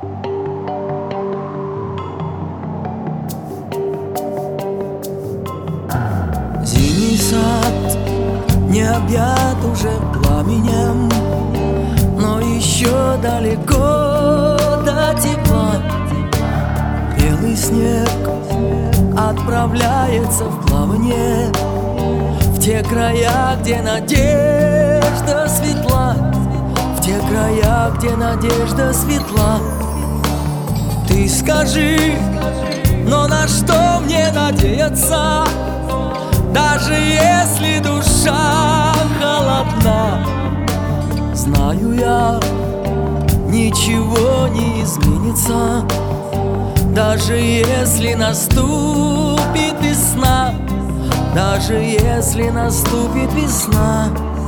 Зимний сад не объят уже пламенем, но еще далеко до тепла. Белый снег отправляется в плавание в те края, где надежда светла, в те края, где надежда светла. Ты скажи, но на что мне надеяться, даже если душа холодна? Знаю я, ничего не изменится, даже если наступит весна, даже если наступит весна.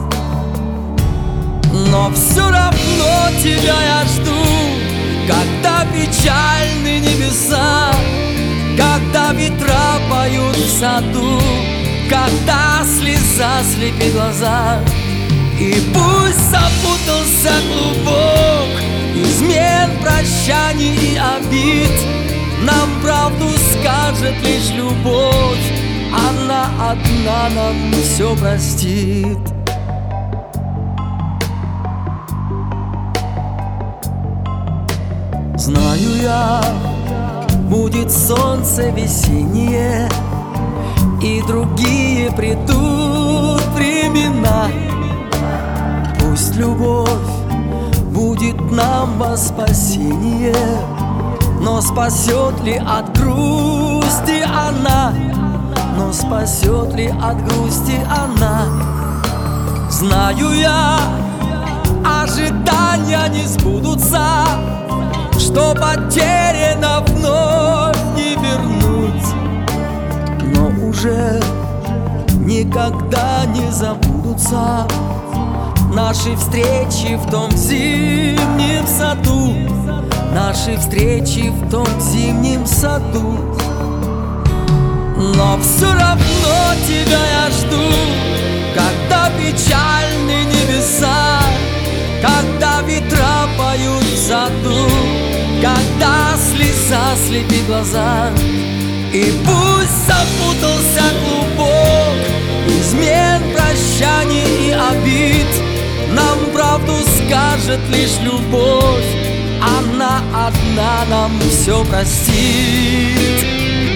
Но все равно тебя я жду, когда печальны небеса, когда ветра поют в саду, когда слеза слепит глаза. И пусть запутался клубок измен, прощаний и обид, нам правду скажет лишь любовь, она одна нам все простит. Знаю я, будет солнце весеннее, и другие придут времена. Пусть любовь будет нам во спасение, но спасет ли от грусти она? Но спасет ли от грусти она? Знаю я, ожидания не сбудутся, что потеряно вновь не вернуть, но уже никогда не забудутся наши встречи в том зимнем саду, наши встречи в том зимнем саду. Но все равно тебя я жду, когда печальны небеса, когда ветра поют в саду, когда слеза слепит глаза. И пусть запутался клубок измен, прощаний и обид, нам правду скажет лишь любовь, она одна нам все простит.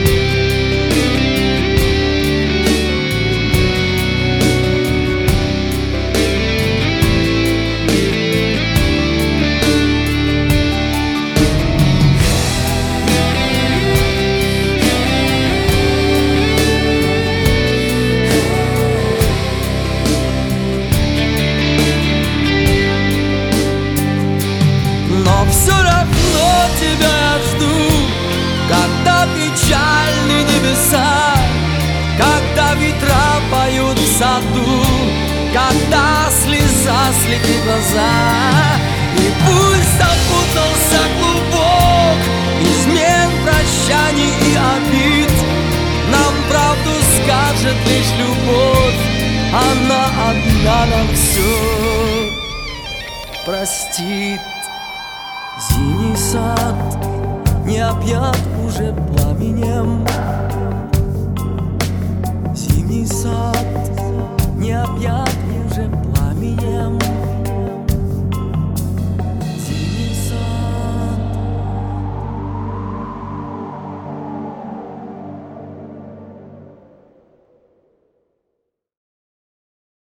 Все равно тебя я жду, когда печальны небеса, когда ветра поют в саду, когда слеза слепит глаза. И пусть запутался клубок измен, прощаний и обид, нам правду скажет лишь любовь, она одна нам все простит. Зимний сад не объят уже пламенем, зимний сад не объят уже пламенем.